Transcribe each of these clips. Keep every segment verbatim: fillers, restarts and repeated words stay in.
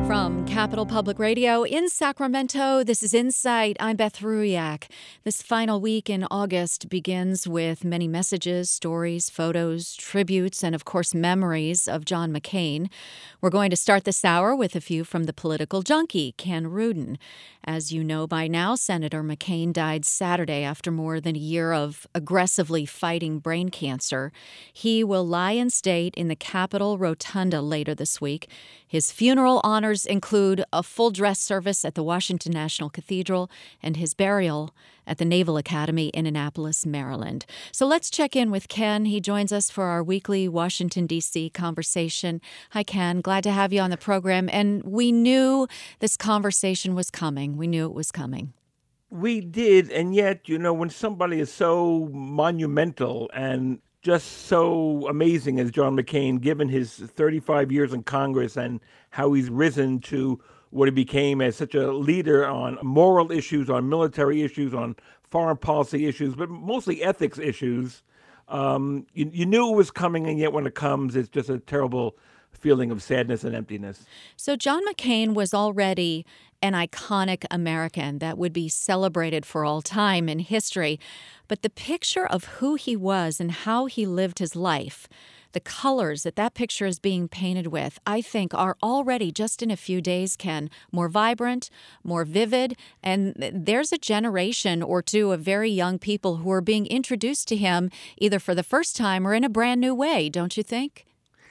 From Capital Public Radio in Sacramento, this is Insight. I'm Beth Ruyak. This final week in August begins with many messages, stories, photos, tributes, and of course memories of John McCain. We're going to start this hour with a few from the political junkie, Ken Rudin. As you know by now, Senator McCain died Saturday after more than a year of aggressively fighting brain cancer. He will lie in state in the Capitol Rotunda later this week. His funeral honors include a full dress service at the Washington National Cathedral and his burial at the Naval Academy in Annapolis, Maryland. So let's check in with Ken. He joins us for our weekly Washington, D C conversation. Hi, Ken. Glad to have you on the program. And we knew this conversation was coming. We knew it was coming. We did. And yet, you know, when somebody is so monumental and just so amazing as John McCain, given his thirty-five years in Congress and how he's risen to what he became as such a leader on moral issues, on military issues, on foreign policy issues, but mostly ethics issues. Um, you, you knew it was coming, and yet when it comes, it's just a terrible feeling of sadness and emptiness. So John McCain was already an iconic American that would be celebrated for all time in history. But the picture of who he was and how he lived his life, the colors that that picture is being painted with, I think are already, just in a few days, Ken, more vibrant, more vivid. And there's a generation or two of very young people who are being introduced to him either for the first time or in a brand new way, don't you think?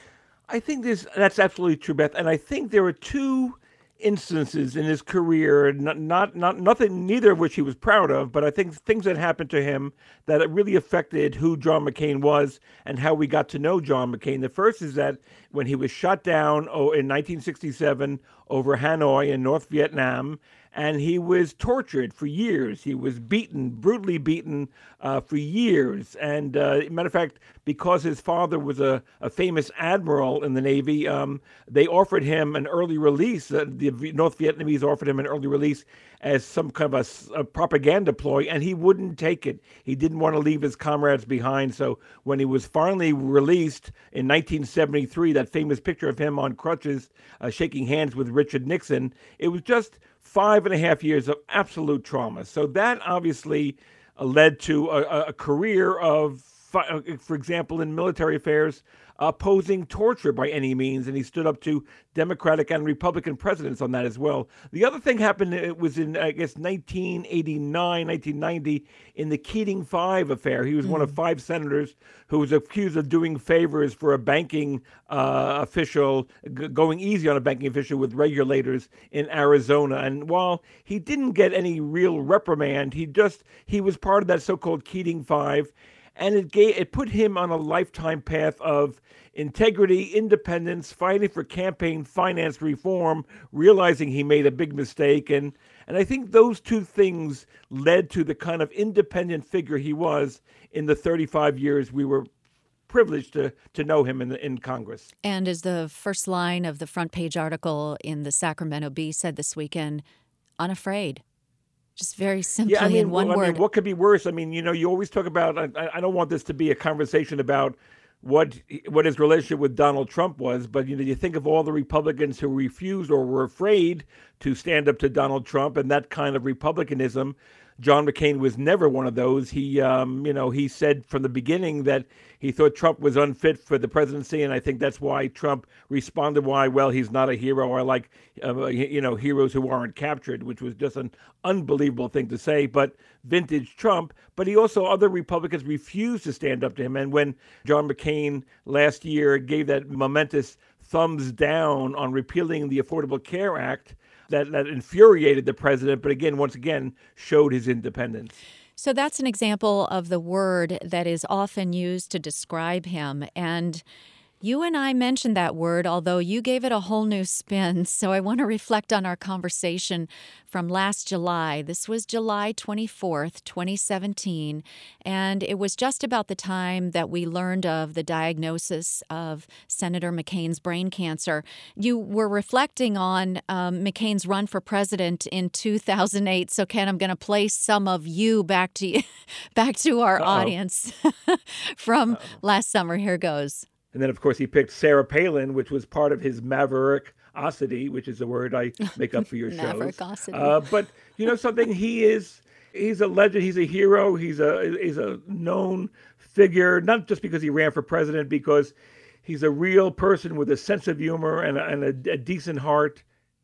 I think this that's absolutely true, Beth. And I think there are two instances in his career, not, not, not nothing, neither of which he was proud of, but I think things that happened to him that really affected who John McCain was and how we got to know John McCain. The first is that when he was shot down oh, in nineteen sixty-seven over Hanoi in North Vietnam, and he was tortured for years. He was beaten, brutally beaten uh, for years. And uh, matter of fact, because his father was a, a famous admiral in the Navy, um, they offered him an early release. Uh, the North Vietnamese offered him an early release as some kind of a, a propaganda ploy, and he wouldn't take it. He didn't want to leave his comrades behind. So when he was finally released in nineteen seventy-three, that famous picture of him on crutches uh, shaking hands with Richard Nixon, it was just five and a half years of absolute trauma. So that obviously uh, led to a, a career of, for example, in military affairs, opposing torture by any means, and he stood up to Democratic and Republican presidents on that as well. The other thing happened, it was in, I guess, nineteen eighty-nine, nineteen ninety, in the Keating Five affair. He was mm. one of five senators who was accused of doing favors for a banking uh, official, g- going easy on a banking official with regulators in Arizona. And while he didn't get any real reprimand, he just, he was part of that so-called Keating Five. And it gave, it put him on a lifetime path of integrity, independence, fighting for campaign finance reform, realizing he made a big mistake. And, and I think those two things led to the kind of independent figure he was in the thirty-five years we were privileged to, to know him in, the, in Congress. And as the first line of the front page article in the Sacramento Bee said this weekend, unafraid. Just very simply yeah, I mean, in one well, word. I mean, what could be worse? I mean, you know, you always talk about, I, I don't want this to be a conversation about what what his relationship with Donald Trump was, but, you know, you think of all the Republicans who refused or were afraid to stand up to Donald Trump and that kind of republicanism. John McCain was never one of those. He, um, you know, he said from the beginning that he thought Trump was unfit for the presidency, and I think that's why Trump responded, why, well, he's not a hero. I like, uh, you know, heroes who aren't captured, which was just an unbelievable thing to say, but vintage Trump. But he also, other Republicans refused to stand up to him. And when John McCain last year gave that momentous thumbs down on repealing the Affordable Care Act, That, that infuriated the president, but again, once again, showed his independence. So that's an example of the word that is often used to describe him. And you and I mentioned that word, although you gave it a whole new spin. So I want to reflect on our conversation from last July. This was July twenty-fourth, twenty seventeen. And it was just about the time that we learned of the diagnosis of Senator McCain's brain cancer. You were reflecting on um, McCain's run for president in two thousand eight. So, Ken, I'm going to play some of you back to you, back to our Uh-oh. audience from Uh-oh. last summer. Here goes. And then, of course, he picked Sarah Palin, which was part of his maverickosity, which is a word I make up for your shows. Maverickosity. Uh, but you know something? He is he's a legend. He's a hero. He's a he's a known figure, not just because he ran for president, because he's a real person with a sense of humor and a, and a, a decent heart.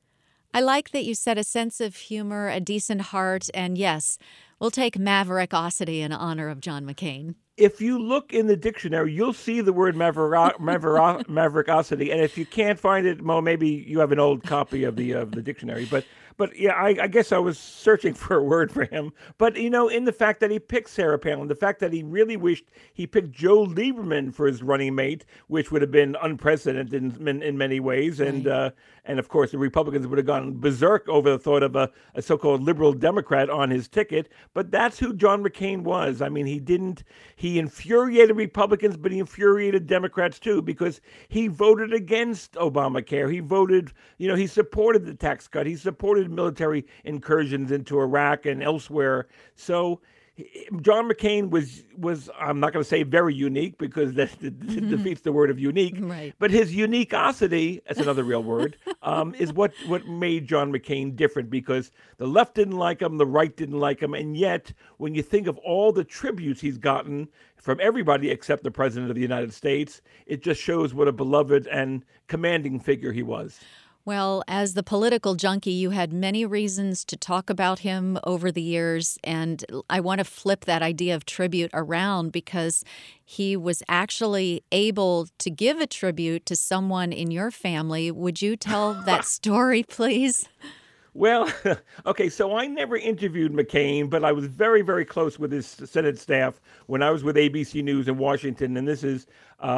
I like that you said a sense of humor, a decent heart, and yes, we'll take maverickosity in honor of John McCain. If you look in the dictionary, you'll see the word maverick, maverick, maverickosity, and if you can't find it, well, maybe you have an old copy of the of the dictionary. But but yeah, I, I guess I was searching for a word for him. But you know, in the fact that he picked Sarah Palin, the fact that he really wished he picked Joe Lieberman for his running mate, which would have been unprecedented in in, in many ways, and Right. uh, and of course the Republicans would have gone berserk over the thought of a, a so-called liberal Democrat on his ticket. But that's who John McCain was. I mean, he didn't. He infuriated Republicans, but he infuriated Democrats too, because he voted against Obamacare. He voted, you know, he supported the tax cut. He supported military incursions into Iraq and elsewhere. So John McCain was, was I'm not going to say very unique, because that mm-hmm. defeats the word of unique. Right. But his uniqueosity, that's another real word, um, is what, what made John McCain different, because the left didn't like him, the right didn't like him. And yet, when you think of all the tributes he's gotten from everybody except the President of the United States, it just shows what a beloved and commanding figure he was. Well, as the political junkie, you had many reasons to talk about him over the years, and I want to flip that idea of tribute around, because he was actually able to give a tribute to someone in your family. Would you tell that story, please? Well, okay, so I never interviewed McCain, but I was very, very close with his Senate staff when I was with A B C News in Washington, and this is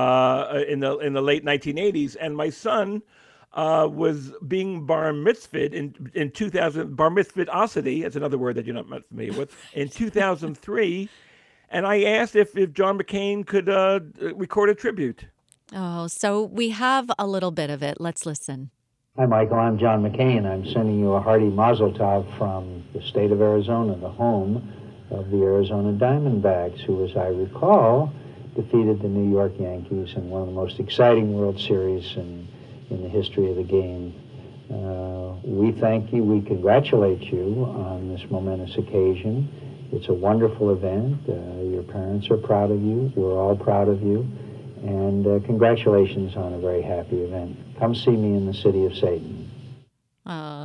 uh, in the in the late nineteen eighties, and my son Uh, was being bar mitzvahed in in two thousand, bar mitzvahosity, that's another word that you're not familiar with, in two thousand three, and I asked if, if John McCain could uh, record a tribute. Oh, so we have a little bit of it. Let's listen. Hi, Michael. I'm John McCain. I'm sending you a hearty mazel tov from the state of Arizona, the home of the Arizona Diamondbacks, who, as I recall, defeated the New York Yankees in one of the most exciting World Series in in the history of the game. Uh, we thank you. We congratulate you on this momentous occasion. It's a wonderful event. Uh, your parents are proud of you. We're all proud of you. And uh, congratulations on a very happy event. Come see me in the city of Satan. Uh.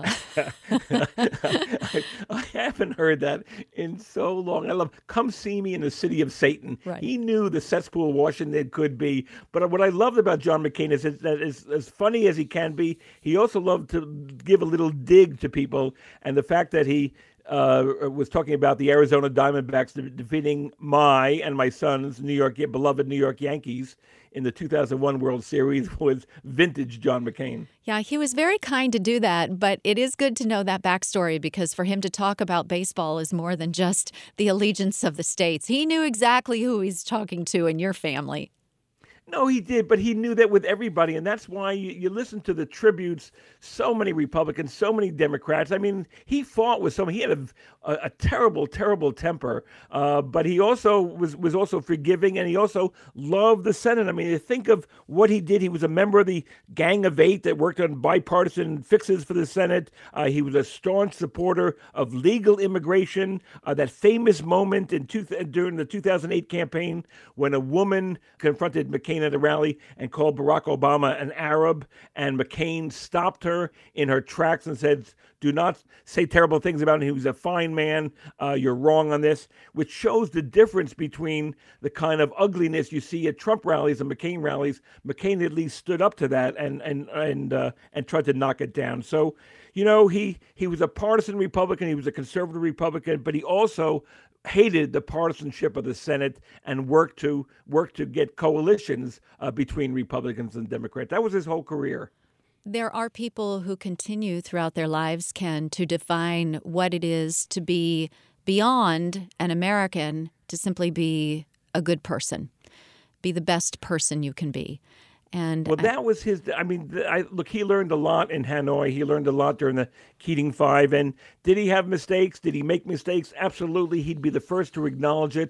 I, I haven't heard that in so long. I love, come see me in the city of Satan. Right. He knew the cesspool of Washington could be. But what I loved about John McCain is that as, as funny as he can be, he also loved to give a little dig to people. And the fact that he uh, was talking about the Arizona Diamondbacks de- defeating my and my son's New York, beloved New York Yankees in the two thousand one World Series was vintage John McCain. Yeah, he was very kind to do that, but it is good to know that backstory, because for him to talk about baseball is more than just the allegiance of the states. He knew exactly who he's talking to in your family. No, he did, but he knew that with everybody, and that's why you, you listen to the tributes. So many Republicans, so many Democrats. I mean, he fought with some. He had a, a, a terrible, terrible temper, uh, but he also was was also forgiving, and he also loved the Senate. I mean, you think of what he did. He was a member of the Gang of Eight that worked on bipartisan fixes for the Senate. Uh, he was a staunch supporter of legal immigration. Uh, that famous moment in two, during the two thousand eight campaign when a woman confronted McCain at a rally and called Barack Obama an Arab, and McCain stopped her in her tracks and said, do not say terrible things about him. He was a fine man. Uh, you're wrong on this, which shows the difference between the kind of ugliness you see at Trump rallies and McCain rallies. McCain at least stood up to that and and and uh, and tried to knock it down. So, you know, he he was a partisan Republican. He was a conservative Republican, but he also hated the partisanship of the Senate and worked to work to get coalitions uh, between Republicans and Democrats. That was his whole career. There are people who continue throughout their lives, Ken, to define what it is to be beyond an American, to simply be a good person, be the best person you can be. And well, that was his. I mean, I, look, he learned a lot in Hanoi. He learned a lot during the Keating Five. And did he have mistakes? Did he make mistakes? Absolutely. He'd be the first to acknowledge it.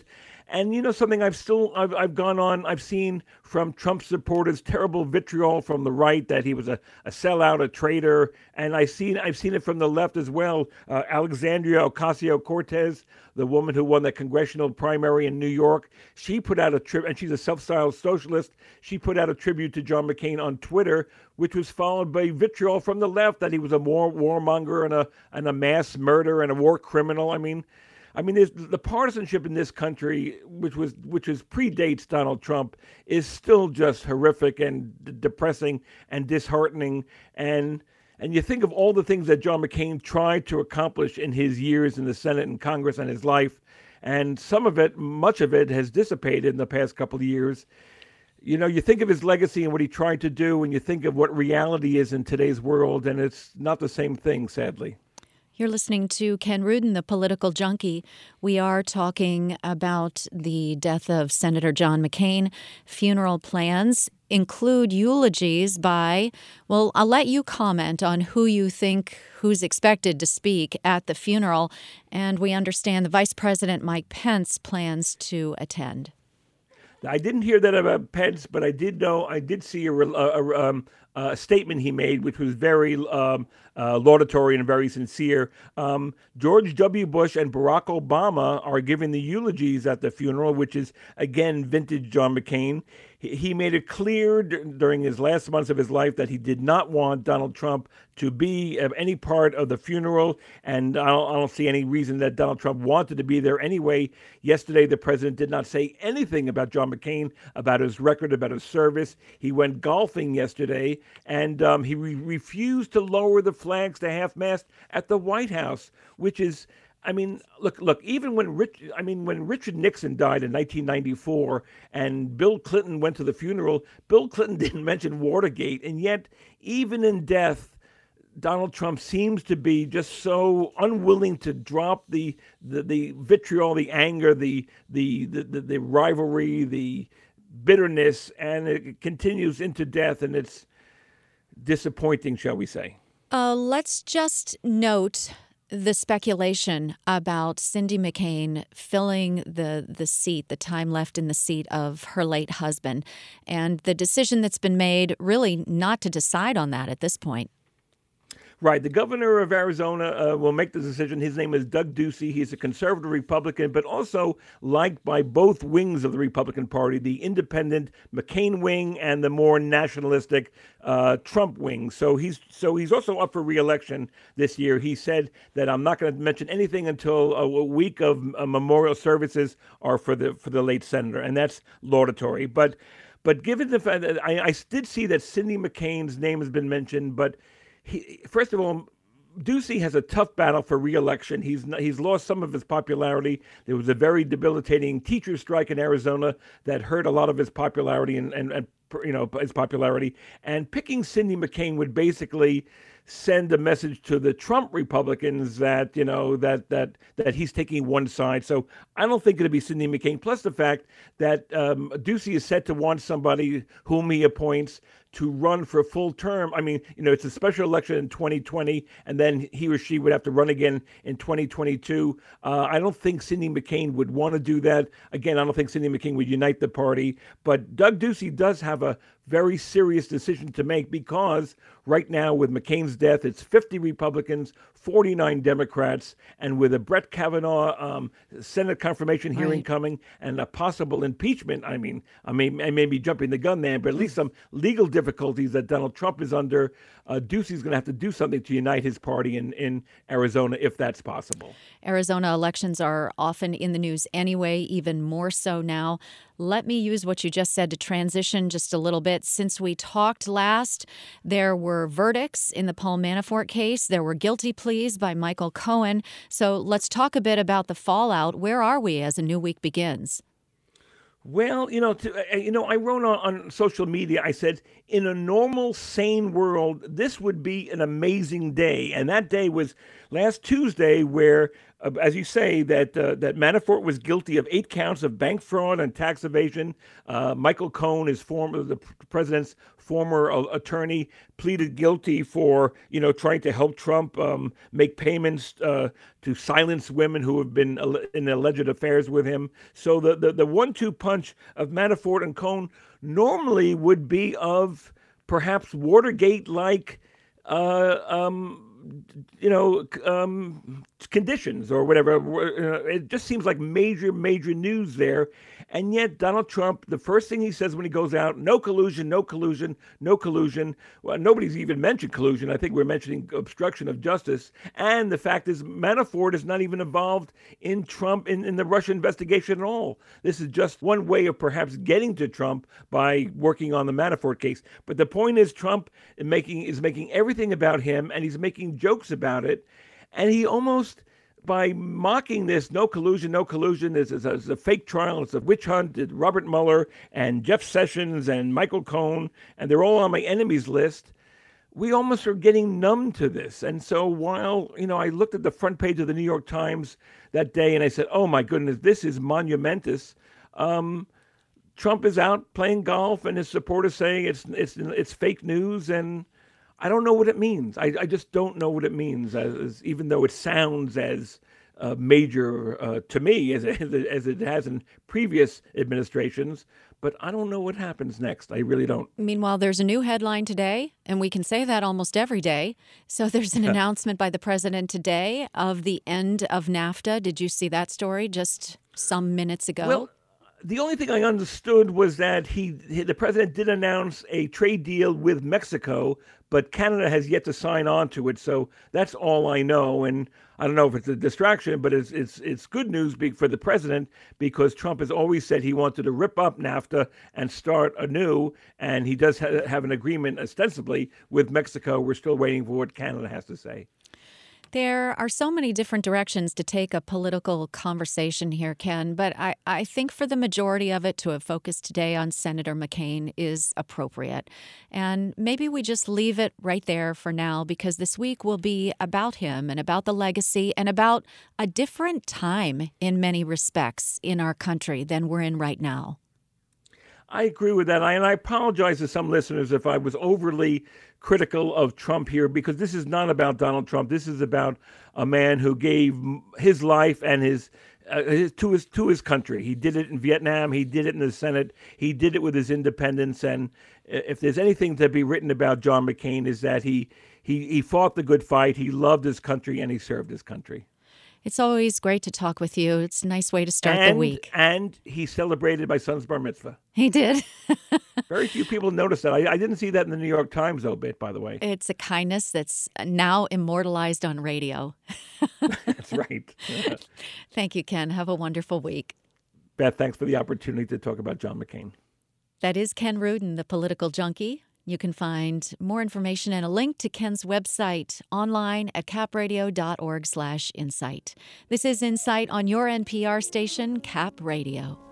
And you know something, I've still I've I've gone on. I've seen from Trump supporters terrible vitriol from the right that he was a, a sellout, a traitor, and I've seen I've seen it from the left as well. Uh, Alexandria Ocasio-Cortez, the woman who won the congressional primary in New York, she put out a tribute, and she's a self-styled socialist. She put out a tribute to John McCain on Twitter, which was followed by vitriol from the left that he was a war warmonger and a and a mass murderer and a war criminal. I mean. I mean, there's, the partisanship in this country, which was which is predates Donald Trump, is still just horrific and d- depressing and disheartening. And and you think of all the things that John McCain tried to accomplish in his years in the Senate and Congress and his life, and some of it, much of it, has dissipated in the past couple of years. You know, you think of his legacy and what he tried to do, and you think of what reality is in today's world, and it's not the same thing, sadly. You're listening to Ken Rudin, the political junkie. We are talking about the death of Senator John McCain. Funeral plans include eulogies by, well, I'll let you comment on who you think, who's expected to speak at the funeral. And we understand the Vice President Mike Pence plans to attend. I didn't hear that about Pence, but I did know, I did see a, a, a, um, a statement he made, which was very um, uh, laudatory and very sincere. Um, George W. Bush and Barack Obama are giving the eulogies at the funeral, which is, again, vintage John McCain. He made it clear d- during his last months of his life that he did not want Donald Trump to be of any part of the funeral, and I don't, I don't see any reason that Donald Trump wanted to be there anyway. Yesterday, the president did not say anything about John McCain, about his record, about his service. He went golfing yesterday, and um, he re- refused to lower the flags to half-mast at the White House, which is... I mean, look, look, even when Rich, I mean, when Richard Nixon died in nineteen ninety-four and Bill Clinton went to the funeral, Bill Clinton didn't mention Watergate. And yet, even in death, Donald Trump seems to be just so unwilling to drop the the, the vitriol, the anger, the, the, the, the, the rivalry, the bitterness, and it continues into death. And it's disappointing, shall we say. Uh, let's just note the speculation about Cindy McCain filling the, the seat, the time left in the seat of her late husband, and the decision that's been made really not to decide on that at this point. Right. The governor of Arizona uh, will make the decision. His name is Doug Ducey. He's a conservative Republican, but also liked by both wings of the Republican Party, the independent McCain wing and the more nationalistic uh, Trump wing. So he's so he's also up for re-election this year. He said that I'm not going to mention anything until a, a week of uh, memorial services are for the for the late senator, and that's laudatory. But but given the fact that I, I did see that Cindy McCain's name has been mentioned, but He, first of all, Ducey has a tough battle for re-election. He's he's lost some of his popularity. There was a very debilitating teacher strike in Arizona that hurt a lot of his popularity and, and, and you know his popularity. And picking Cindy McCain would basically send a message to the Trump Republicans that you know that that that he's taking one side. So I don't think it'll be Cindy McCain. Plus the fact that um, Ducey is said to want somebody whom he appoints to run for a full term. I mean, you know, it's a special election in twenty twenty, and then he or she would have to run again in twenty twenty-two. Uh, I don't think Cindy McCain would want to do that. Again, I don't think Cindy McCain would unite the party. But Doug Ducey does have a very serious decision to make because right now with McCain's death, it's fifty Republicans, forty-nine Democrats, and with a Brett Kavanaugh um, Senate confirmation hearing right. coming and a possible impeachment, I mean, I may, I may be jumping the gun there, but at least some legal difficulties that Donald Trump is under, uh, Ducey's going to have to do something to unite his party in, in Arizona, if that's possible. Arizona elections are often in the news anyway, even more so now. Let me use what you just said to transition just a little bit. Since we talked last, there were verdicts in the Paul Manafort case. There were guilty pleas by Michael Cohen. So let's talk a bit about the fallout. Where are we as a new week begins? Well, you know, to, you know, I wrote on, on social media, I said, in a normal, sane world, this would be an amazing day. And that day was last Tuesday where, uh, as you say, that uh, that Manafort was guilty of eight counts of bank fraud and tax evasion. Uh, Michael Cohen is former, the president's former uh, attorney, pleaded guilty for, you know, trying to help Trump um, make payments uh, to silence women who have been in alleged affairs with him. So the, the, the one two punch of Manafort and Cohn normally would be of perhaps Watergate-like, uh, um, you know, um, conditions or whatever. It just seems like major, major news there. And yet Donald Trump, the first thing he says when he goes out, no collusion, no collusion, no collusion. Well, nobody's even mentioned collusion. I think we're mentioning obstruction of justice. And the fact is Manafort is not even involved in Trump, in, in the Russia investigation at all. This is just one way of perhaps getting to Trump by working on the Manafort case. But the point is Trump is making, is making everything about him, and he's making jokes about it. And he almost, by mocking this, no collusion, no collusion, this is a, it's a fake trial, it's a witch hunt, it's Robert Mueller and Jeff Sessions and Michael Cohen, and they're all on my enemies list. We almost are getting numb to this. And so while, you know, I looked at the front page of the New York Times that day and I said, oh my goodness, this is monumentous. Um, Trump is out playing golf and his supporters saying it's it's it's fake news, and I don't know what it means. I, I just don't know what it means, as, as, even though it sounds as uh, major uh, to me as it, as it has in previous administrations. But I don't know what happens next. I really don't. Meanwhile, there's a new headline today, and we can say that almost every day. So there's an announcement by the president today of the end of NAFTA. Did you see that story just some minutes ago? Well, the only thing I understood was that he, the president did announce a trade deal with Mexico, but Canada has yet to sign on to it. So that's all I know. And I don't know if it's a distraction, but it's it's it's good news for the president, because Trump has always said he wanted to rip up NAFTA and start anew. And he does ha- have an agreement ostensibly with Mexico. We're still waiting for what Canada has to say. There are so many different directions to take a political conversation here, Ken, but I, I think for the majority of it to have focused today on Senator McCain is appropriate. And maybe we just leave it right there for now, because this week will be about him and about the legacy and about a different time in many respects in our country than we're in right now. I agree with that. I, and I apologize to some listeners if I was overly critical of Trump here, because this is not about Donald Trump. This is about a man who gave his life and his, uh, his to his to his country. He did it in Vietnam. He did it in the Senate. He did it with his independence. And if there's anything to be written about John McCain, is that he he he fought the good fight. He loved his country and he served his country. It's always great to talk with you. It's a nice way to start and, the week. And he celebrated my son's bar mitzvah. He did. Very few people noticed that. I, I didn't see that in the New York Times, though, bit, by the way. It's a kindness that's now immortalized on radio. That's right. Thank you, Ken. Have a wonderful week. Beth, thanks for the opportunity to talk about John McCain. That is Ken Rudin, the political junkie. You can find more information and a link to Ken's website online at capradio.org slash insight. This is Insight on your N P R station, Cap Radio.